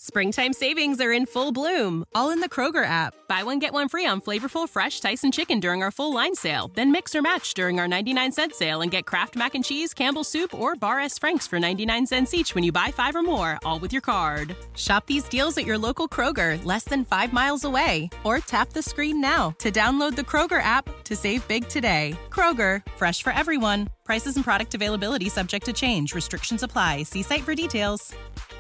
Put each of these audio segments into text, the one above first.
Springtime savings are in full bloom, all in the Kroger app. Buy one, get one free on flavorful fresh Tyson chicken during our full line sale. Then mix or match during our 99-cent sale and get Kraft Mac and Cheese, Campbell's Soup, or Bar S. Frank's for 99 cents each when you buy 5 or more, all with your card. Shop these deals at your local Kroger, less than 5 miles away. Or tap the screen now to download the Kroger app to save big today. Kroger, fresh for everyone. Prices and product availability subject to change. Restrictions apply. See site for details.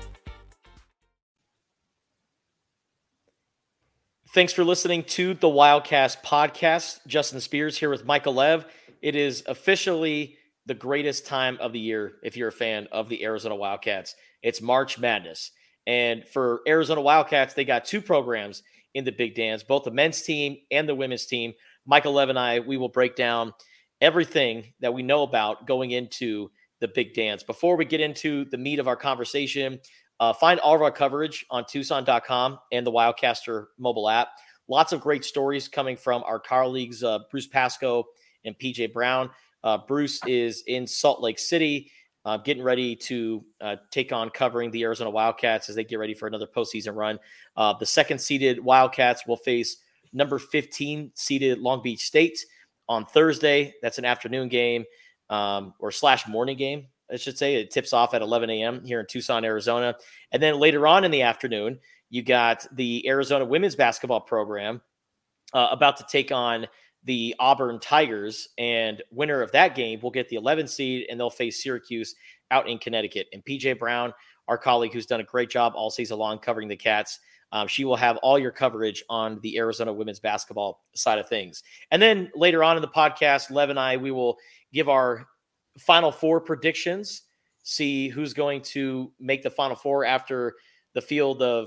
Thanks for listening to the Wildcast podcast. Justin Spears here with Michael Lev. It is officially the greatest time of the year if you're a fan of the Arizona Wildcats. It's March Madness. And for Arizona Wildcats, they got two programs in the Big Dance, both the men's team and the women's team. Michael Lev and I, we will break down everything that we know about going into the Big Dance. Before we get into the meat of our conversation, find all of our coverage on Tucson.com and the Wildcaster mobile app. Lots of great stories coming from our colleagues, Bruce Pascoe and PJ Brown. Bruce is in Salt Lake City, getting ready to take on covering the Arizona Wildcats as they get ready for another postseason run. The second-seeded Wildcats will face number 15-seeded Long Beach State on Thursday. That's an afternoon game or / morning game, I should say. It tips off at 11 a.m. here in Tucson, Arizona. And then later on in the afternoon, you got the Arizona women's basketball program about to take on the Auburn Tigers. And winner of that game will get the 11 seed, and they'll face Syracuse out in Connecticut. And PJ Brown, our colleague who's done a great job all season long covering the Cats, she will have all your coverage on the Arizona women's basketball side of things. And then later on in the podcast, Lev and I, we will give our Final Four predictions, see who's going to make the Final Four after the field of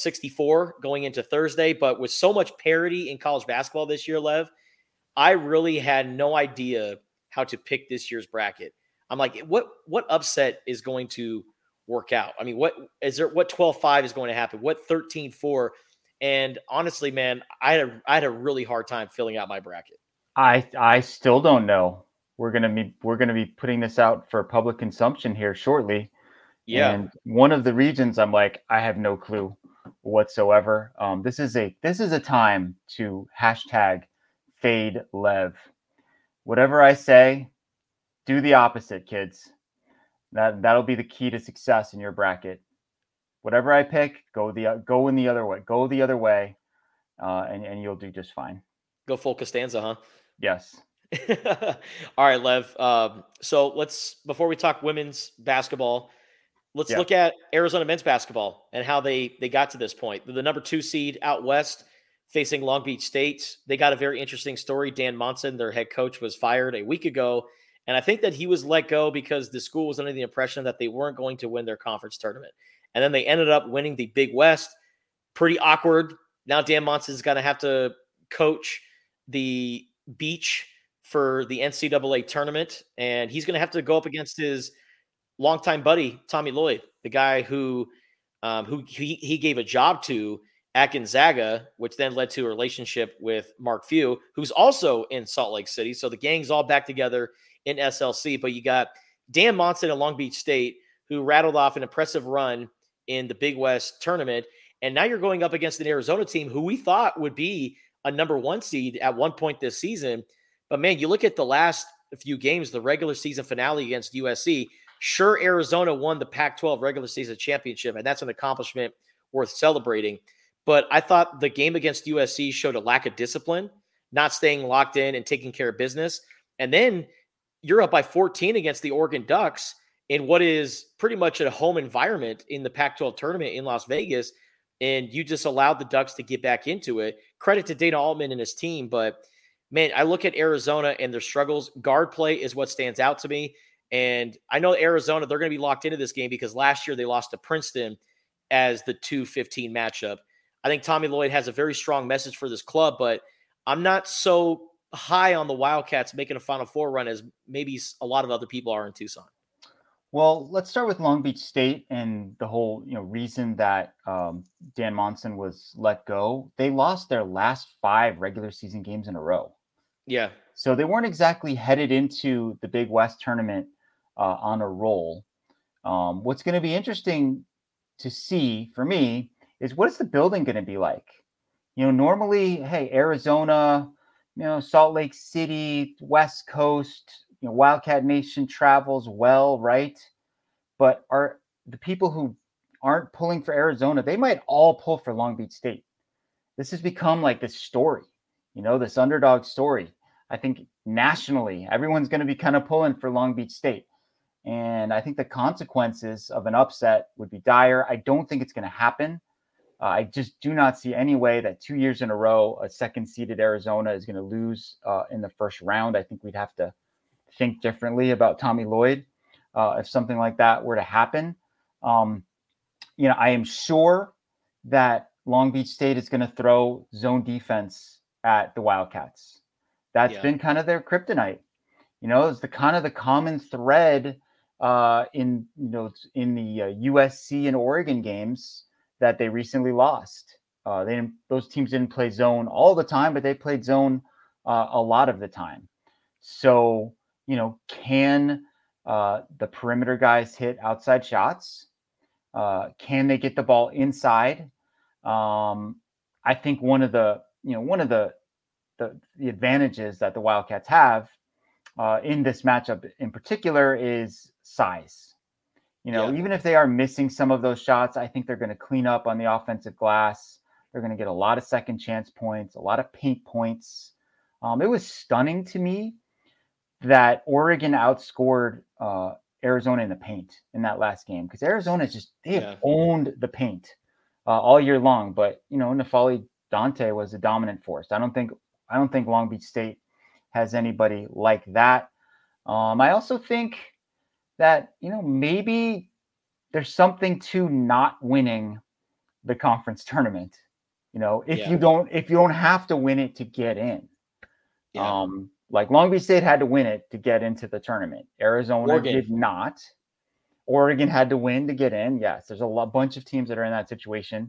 64 going into Thursday. But with so much parity in college basketball this year, Lev, I really had no idea how to pick this year's bracket. I'm like, what upset is going to work out? I mean, what 12-5 is going to happen? What 13-4? And honestly, man, I had a really hard time filling out my bracket. I still don't know. We're gonna be putting this out for public consumption here shortly. Yeah. And one of the regions, I'm like, I have no clue whatsoever. This is a time to hashtag fade Lev. Whatever I say, do the opposite, kids. That'll be the key to success in your bracket. Whatever I pick, go the other way, and you'll do just fine. Go full Costanza, huh? Yes. All right, Lev. So before we talk women's basketball, let's look at Arizona men's basketball and how they got to this point. The number 2 seed out west facing Long Beach State. They got a very interesting story. Dan Monson, their head coach, was fired a week ago. And I think that he was let go because the school was under the impression that they weren't going to win their conference tournament. And then they ended up winning the Big West. Pretty awkward. Now Dan Monson's going to have to coach the beach for the NCAA tournament. And he's going to have to go up against his longtime buddy, Tommy Lloyd, the guy who he gave a job to at Gonzaga, which then led to a relationship with Mark Few, who's also in Salt Lake City. So the gang's all back together in SLC. But you got Dan Monson at Long Beach State, who rattled off an impressive run in the Big West tournament. And now you're going up against an Arizona team who we thought would be a number 1 seed at one point this season. But, man, you look at the last few games, the regular season finale against USC. Sure, Arizona won the Pac-12 regular season championship, and that's an accomplishment worth celebrating. But I thought the game against USC showed a lack of discipline, not staying locked in and taking care of business. And then you're up by 14 against the Oregon Ducks in what is pretty much a home environment in the Pac-12 tournament in Las Vegas, and you just allowed the Ducks to get back into it. Credit to Dana Altman and his team, but, man, I look at Arizona and their struggles. Guard play is what stands out to me. And I know Arizona, they're going to be locked into this game because last year they lost to Princeton as the 2-15 matchup. I think Tommy Lloyd has a very strong message for this club, but I'm not so high on the Wildcats making a Final Four run as maybe a lot of other people are in Tucson. Well, let's start with Long Beach State and the whole reason that Dan Monson was let go. They lost their last 5 regular season games in a row. Yeah. So they weren't exactly headed into the Big West tournament on a roll. What's going to be interesting to see for me is what is the building going to be like? Normally, hey, Arizona, Salt Lake City, West Coast, Wildcat Nation travels well, right? But are the people who aren't pulling for Arizona, they might all pull for Long Beach State. This has become like this story, this underdog story. I think nationally, everyone's going to be kind of pulling for Long Beach State. And I think the consequences of an upset would be dire. I don't think it's going to happen. I just do not see any way that 2 years in a row, a second-seeded Arizona is going to lose in the first round. I think we'd have to think differently about Tommy Lloyd if something like that were to happen. I am sure that Long Beach State is going to throw zone defense at the Wildcats. That's been kind of their kryptonite. It's the kind of the common thread in the USC and Oregon games that they recently lost. Those teams didn't play zone all the time, but they played zone a lot of the time. So, can the perimeter guys hit outside shots? Can they get the ball inside? I think one of the advantages that the Wildcats have in this matchup in particular is size. Even if they are missing some of those shots, I think they're going to clean up on the offensive glass. They're going to get a lot of second chance points, a lot of paint points. It was stunning to me that Oregon outscored Arizona in the paint in that last game, because Arizona they have owned the paint all year long. But N'Faly Dante was a dominant force. I don't think Long Beach State has anybody like that. I also think that maybe there's something to not winning the conference tournament. If you don't have to win it to get in. Like Long Beach State had to win it to get into the tournament. Arizona did not. Oregon had to win to get in. Yes, there's a bunch of teams that are in that situation.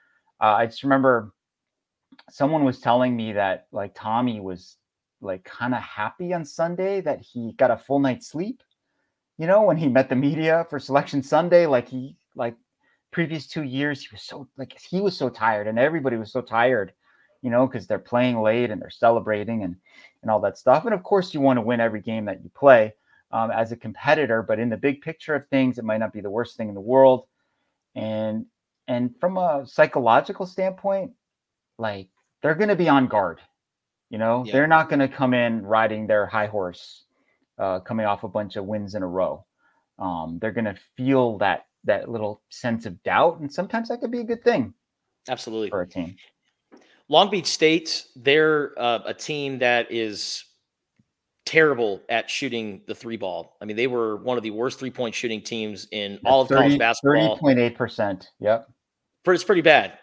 I just remember someone was telling me that like Tommy was like kind of happy on Sunday that he got a full night's sleep. When he met the media for Selection Sunday, previous 2 years, he was so tired, and everybody was so tired, because they're playing late and they're celebrating and all that stuff. And of course, you want to win every game that you play as a competitor, but in the big picture of things, it might not be the worst thing in the world. And from a psychological standpoint, like they're going to be on guard. They're not going to come in riding their high horse, coming off a bunch of wins in a row. They're going to feel that little sense of doubt, and sometimes that could be a good thing. Absolutely. For a team. Long Beach State, they're a team that is terrible at shooting the three ball. I mean, they were one of the worst 3-point shooting teams in all of college basketball. 30.8%. Yep. It's pretty bad.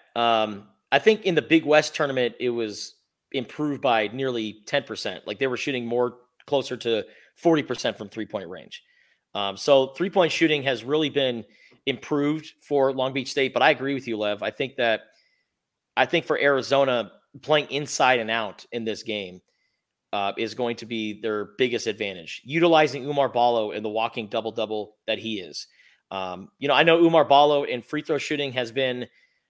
I think in the Big West tournament, it was improved by nearly 10%. Like they were shooting more closer to 40% from 3-point range. So 3-point shooting has really been improved for Long Beach State, but I agree with you, Lev. I think for Arizona, playing inside and out in this game is going to be their biggest advantage. Utilizing Oumar Ballo in the walking double-double that he is. I know Oumar Ballo in free throw shooting has been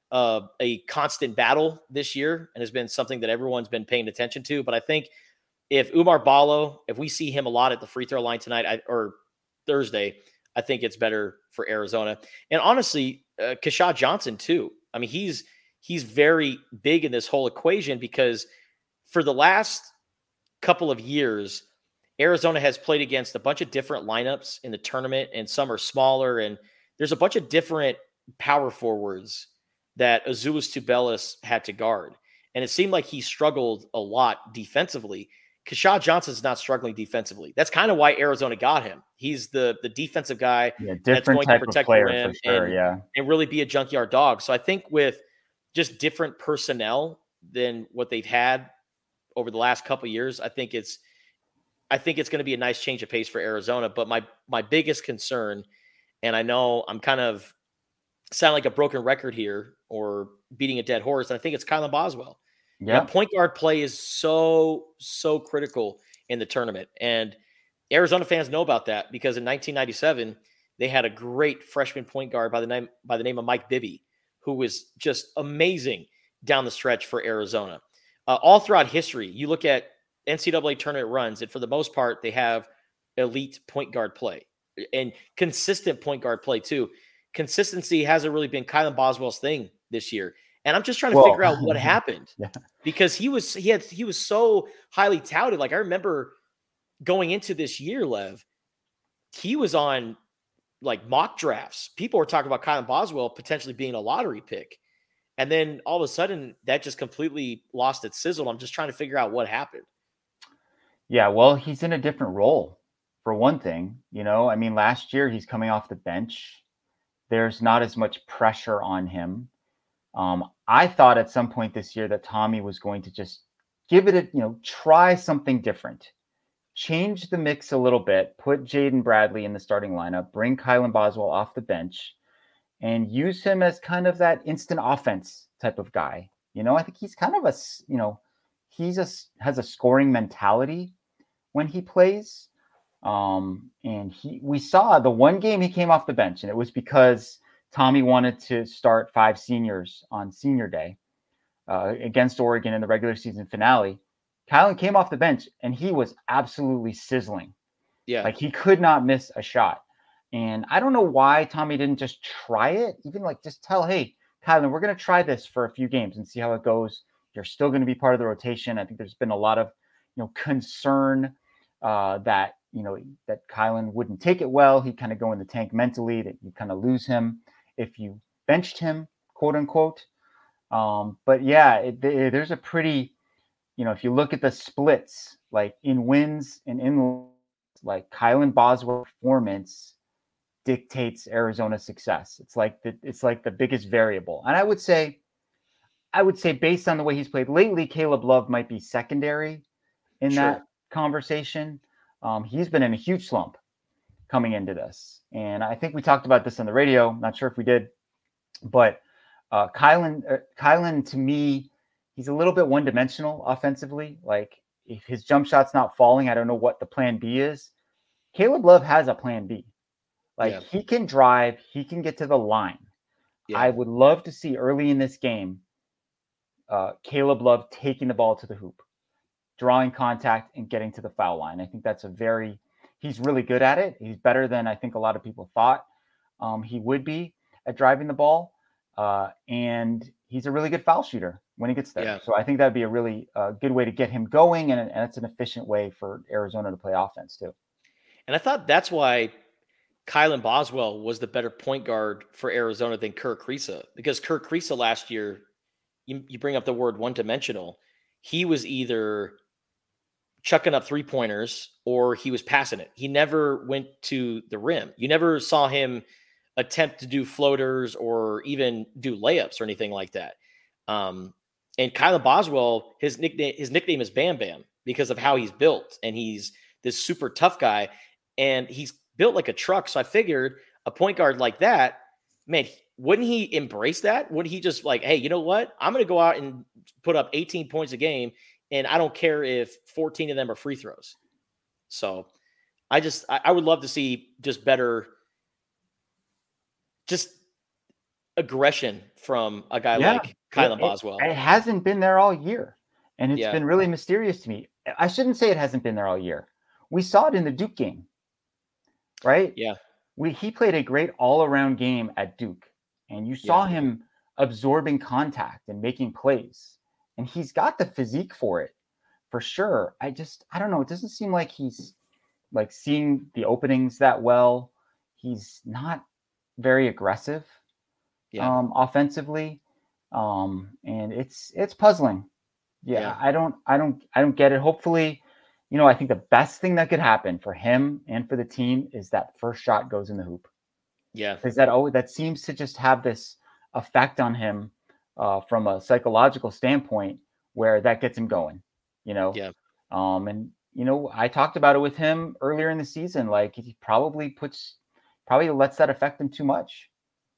a constant battle this year and has been something that everyone's been paying attention to. But I think if Oumar Ballo, if we see him a lot at the free throw line tonight or Thursday, I think it's better for Arizona. And honestly, Keshad Johnson too. I mean, he's very big in this whole equation because for the last couple of years, Arizona has played against a bunch of different lineups in the tournament, and some are smaller. And there's a bunch of different power forwards that Azuolas Tubelis had to guard. And it seemed like he struggled a lot defensively. Keshad Johnson's not struggling defensively. That's kind of why Arizona got him. He's the defensive guy that's going to protect the rim and really be a junkyard dog. So I think with just different personnel than what they've had over the last couple of years, I think it's going to be a nice change of pace for Arizona. But my biggest concern, and I know I'm kind of sound like a broken record here or beating a dead horse, and I think it's Kylan Boswell. Yeah, point guard play is so critical in the tournament, and Arizona fans know about that because in 1997, they had a great freshman point guard by the name of Mike Bibby, who was just amazing down the stretch for Arizona. All throughout history, you look at NCAA tournament runs, and for the most part, they have elite point guard play and consistent point guard play too. Consistency hasn't really been Kylan Boswell's thing this year. And I'm just trying to figure out what happened because he was so highly touted. Like I remember going into this year, Lev, he was on like mock drafts. People were talking about Kylan Boswell potentially being a lottery pick. And then all of a sudden that just completely lost its sizzle. I'm just trying to figure out what happened. Yeah, well, he's in a different role for one thing. I mean, last year he's coming off the bench. There's not as much pressure on him. I thought at some point this year that Tommy was going to just give it try something different, change the mix a little bit, put Jaden Bradley in the starting lineup, bring Kylan Boswell off the bench, and use him as kind of that instant offense type of guy. I think he's kind of has a scoring mentality when he plays. And we saw the one game he came off the bench, and it was because Tommy wanted to start 5 seniors on senior day against Oregon in the regular season finale. Kylan came off the bench and he was absolutely sizzling. Yeah. Like he could not miss a shot. And I don't know why Tommy didn't just try it, even like just tell, hey, Kylan, we're going to try this for a few games and see how it goes. You're still going to be part of the rotation. I think there's been a lot of, concern that Kylan wouldn't take it well. He'd kind of go in the tank mentally, that you kind of lose him if you benched him, quote unquote. But yeah, there's a pretty, if you look at the splits, like in wins and in like Kylan Boswell performance dictates Arizona's success. It's like the biggest variable. And I would say based on the way he's played lately, Caleb Love might be secondary in that conversation. He's been in a huge slump coming into this. And I think we talked about this on the radio. Not sure if we did, but Kylan to me, he's a little bit one-dimensional offensively. Like if his jump shot's not falling, I don't know what the plan B is. Caleb Love has a plan B. Like he can drive, he can get to the line. Yeah. I would love to see early in this game, Caleb Love taking the ball to the hoop, drawing contact and getting to the foul line. I think that's he's really good at it. He's better than I think a lot of people thought he would be at driving the ball. And he's a really good foul shooter when he gets there. Yeah. So I think that'd be a really good way to get him going. And it's an efficient way for Arizona to play offense too. And I thought that's why Kylan Boswell was the better point guard for Arizona than Kerr Kriisa, because Kerr Kriisa last year, you bring up the word one-dimensional. He was either chucking up 3-pointers or he was passing it. He never went to the rim. You never saw him attempt to do floaters or even do layups or anything like that. And Kylan Boswell, his nickname is Bam Bam because of how he's built, and he's this super tough guy, and he's built like a truck. So I figured a point guard like that, man, wouldn't he embrace that? Wouldn't he just like, hey, you know what? I'm going to go out and put up 18 points a game, and I don't care if 14 of them are free throws. So I would love to see just better, just aggression from a guy like Kylan Boswell. It hasn't been there all year, and it's been really mysterious to me. I shouldn't say it hasn't been there all year. We saw it in the Duke game, right? Yeah. He played a great all-around game at Duke, and you saw him absorbing contact and making plays, and he's got the physique for it, for sure. I don't know. It doesn't seem like he's like seeing the openings that well. He's not very aggressive offensively, and it's puzzling. I don't get it. Hopefully, I think the best thing that could happen for him and for the team is that first shot goes in the hoop. Yeah, because that seems to just have this effect on him from a psychological standpoint, where that gets him going. And I talked about it with him earlier in the season. Like he probably lets that affect him too much.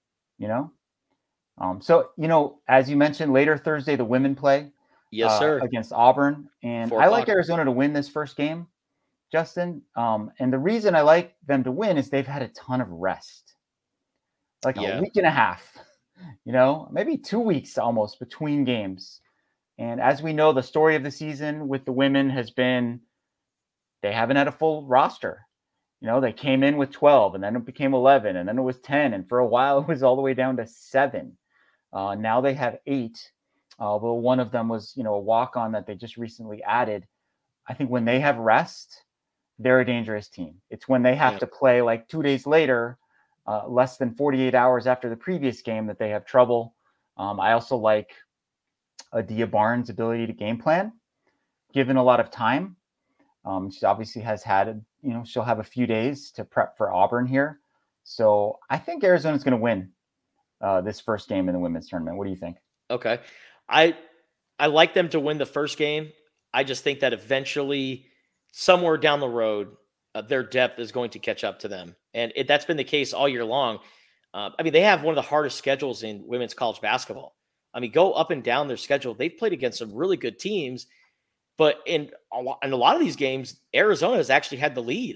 So as you mentioned, later Thursday the women play. Yes, sir. Against Auburn. And I like Arizona to win this first game Justin. And the reason I like them to win is they've had a ton of rest, like a week and a half, maybe 2 weeks almost between games. And as we know, the story of the season with the women has been they haven't had a full roster. They came in with 12 and then it became 11 and then it was 10. And for a while, it was all the way down to 7. Now they have 8. Although one of them was, a walk-on that they just recently added. I think when they have rest, they're a dangerous team. It's when they have to play like 2 days later, less than 48 hours after the previous game, that they have trouble. I also like Adia Barnes' ability to game plan, given a lot of time. She obviously has had, she'll have a few days to prep for Auburn here. So I think Arizona's going to win this first game in the women's tournament. What do you think? Okay. I like them to win the first game. I just think that eventually, somewhere down the road, their depth is going to catch up to them. And that's been the case all year long. They have one of the hardest schedules in women's college basketball. Go up and down their schedule. They've played against some really good teams, but in a lot of these games, Arizona has actually had the lead.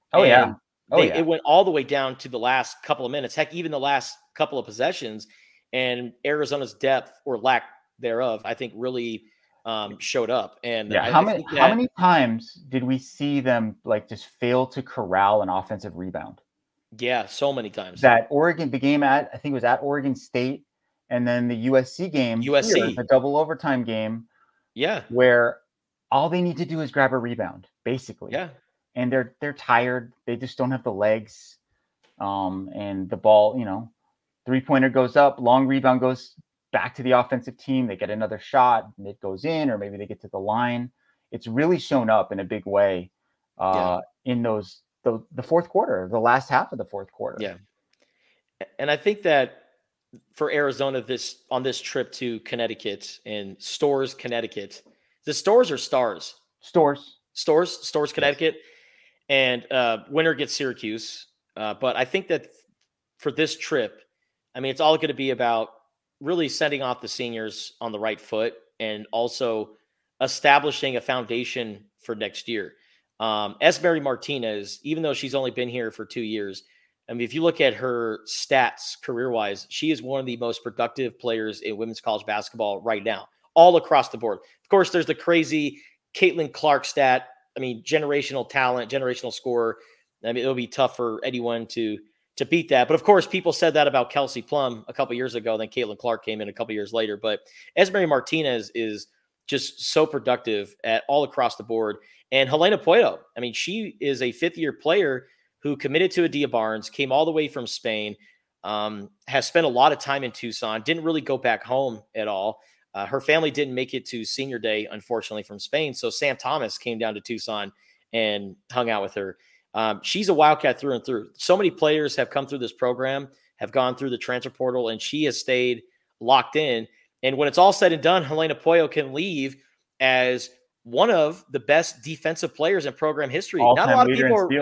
It went all the way down to the last couple of minutes. Heck, even the last couple of possessions, and Arizona's depth or lack thereof, I think, really showed up. And how many times did we see them just fail to corral an offensive rebound? Yeah, so many times. The game I think it was at Oregon State, and then the USC game, the double overtime game, where all they need to do is grab a rebound, basically. Yeah, and they're tired. They just don't have the legs, and the ball, 3-pointer goes up, long rebound goes back to the offensive team. They get another shot and it goes in, or maybe they get to the line. It's really shown up in a big way in the fourth quarter, the last half of the fourth quarter. Yeah. And I think that for Arizona, on this trip to Connecticut and Storrs, Connecticut, the Storrs or Stars? Storrs, Connecticut. Yes. And winner gets Syracuse. But I think that for this trip, it's all going to be about really sending off the seniors on the right foot and also establishing a foundation for next year. Esmery Martinez, even though she's only been here for 2 years, if you look at her stats career-wise, she is one of the most productive players in women's college basketball right now, all across the board. Of course, there's the crazy Caitlin Clark stat. Generational talent, generational scorer. It'll be tough for anyone to beat that. But of course, people said that about Kelsey Plum a couple years ago. Then Caitlin Clark came in a couple years later. But Esmery Martinez is just so productive at all across the board. And Helena Pueyo, she is a fifth-year player who committed to Adia Barnes, came all the way from Spain, has spent a lot of time in Tucson, didn't really go back home at all. Her family didn't make it to senior day, unfortunately, from Spain. So Sam Thomas came down to Tucson and hung out with her. She's a Wildcat through and through. So many players have come through this program, have gone through the transfer portal, and she has stayed locked in. And when it's all said and done, Helena Pueyo can leave as one of the best defensive players in program history. Not a lot of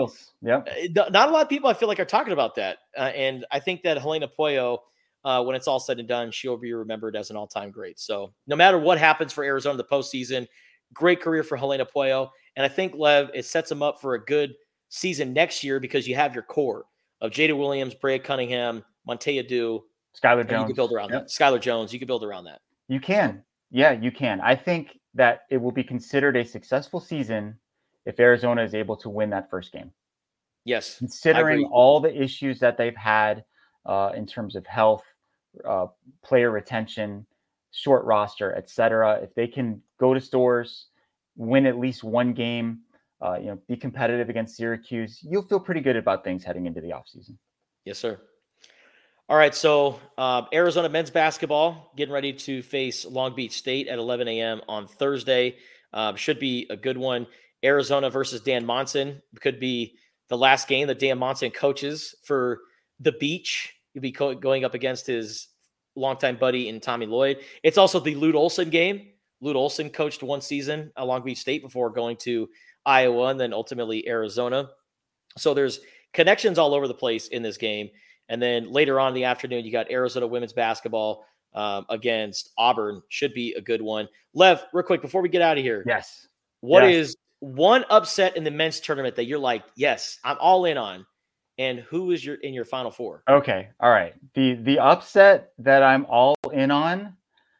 people I feel like are talking about that. And I think that Helena Pueyo, when it's all said and done, she'll be remembered as an all-time great. So no matter what happens for Arizona in the postseason, great career for Helena Pueyo. And I think, Lev, it sets them up for a good season next year because you have your core of Jada Williams, Brea Cunningham, Montea Dew, Skylar Jones. You can build around that. Skylar Jones, you can build around that. You can. Yeah, you can. I think that it will be considered a successful season if Arizona is able to win that first game. Yes. Considering all the issues that they've had in terms of health, player retention, short roster, etc. If they can go to Storrs, win at least one game, be competitive against Syracuse, you'll feel pretty good about things heading into the offseason. Yes, sir. All right, so Arizona men's basketball getting ready to face Long Beach State at 11 a.m. on Thursday. Should be a good one. Arizona versus Dan Monson could be the last game that Dan Monson coaches for the Beach. He'll be going up against his longtime buddy in Tommy Lloyd. It's also the Lute Olson game. Lute Olson coached one season at Long Beach State before going to Iowa and then ultimately Arizona. So there's connections all over the place in this game. And then later on in the afternoon, you got Arizona women's basketball against Auburn. Should be a good one. Lev, real quick, before we get out of here. Yes. What is one upset in the men's tournament that you're like, yes, I'm all in on. And who is in your Final Four? Okay. All right. The upset that I'm all in on,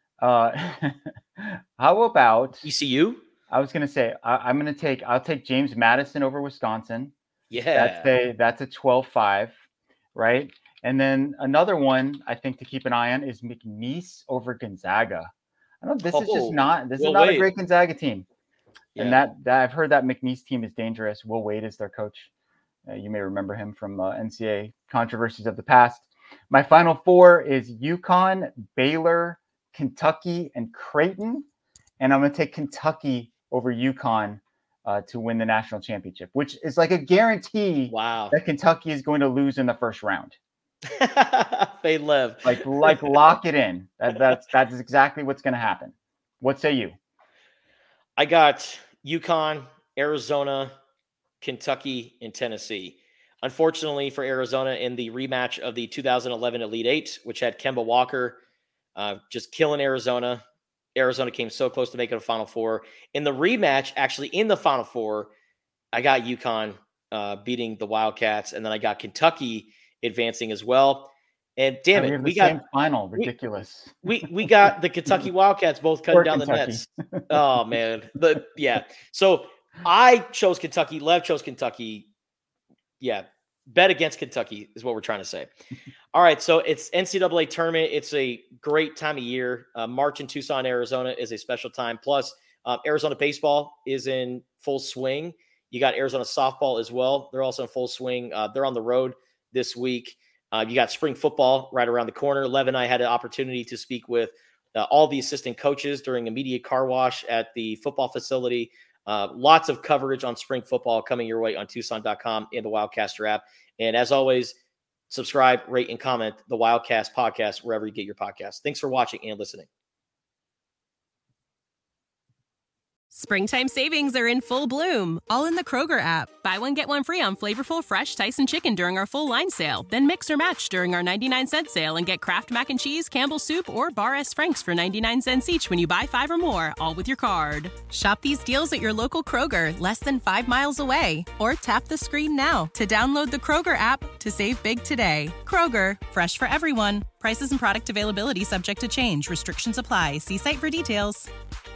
how about ECU? I was going to say, I'll take James Madison over Wisconsin. Yeah. That's a 12-5, right? And then another one I think to keep an eye on is McNeese over Gonzaga. I don't know, this is not a great Gonzaga team. Yeah. And that I've heard that McNeese team is dangerous. Will Wade is their coach. You may remember him from NCAA controversies of the past. My Final Four is UConn, Baylor, Kentucky, and Creighton. And I'm going to take Kentucky over UConn to win the national championship, which is like a guarantee that Kentucky is going to lose in the first round. Fade Lev. Like lock it in. That's exactly what's going to happen. What say you? I got UConn, Arizona, Kentucky, and Tennessee. Unfortunately for Arizona, in the rematch of the 2011 Elite Eight, which had Kemba Walker just killing Arizona came so close to making a Final Four. In the rematch, actually in the Final Four, I got UConn beating the Wildcats, and then I got Kentucky advancing as well. And damn it, we got same final. Ridiculous. We got the Kentucky Wildcats both cutting down Kentucky. the nets. Oh man, So I chose Kentucky. Lev chose Kentucky. Yeah, bet against Kentucky is what we're trying to say. All right, so it's NCAA tournament. It's a great time of year. March in Tucson, Arizona is a special time. Plus, Arizona baseball is in full swing. You got Arizona softball as well. They're also in full swing. They're on the road this week. You got spring football right around the corner. Lev and I had an opportunity to speak with all the assistant coaches during a media car wash at the football facility. Lots of coverage on spring football coming your way on Tucson.com and the Wildcaster app. And as always, subscribe, rate, and comment the Wildcast podcast wherever you get your podcasts. Thanks for watching and listening. Springtime savings are in full bloom, all in the Kroger app. Buy one, get one free on flavorful, fresh Tyson chicken during our full line sale. Then mix or match during our 99-cent sale and get Kraft Mac and Cheese, Campbell's Soup, or Bar S. Frank's for 99 cents each when you buy 5 or more, all with your card. Shop these deals at your local Kroger, less than 5 miles away. Or tap the screen now to download the Kroger app to save big today. Kroger, fresh for everyone. Prices and product availability subject to change. Restrictions apply. See site for details.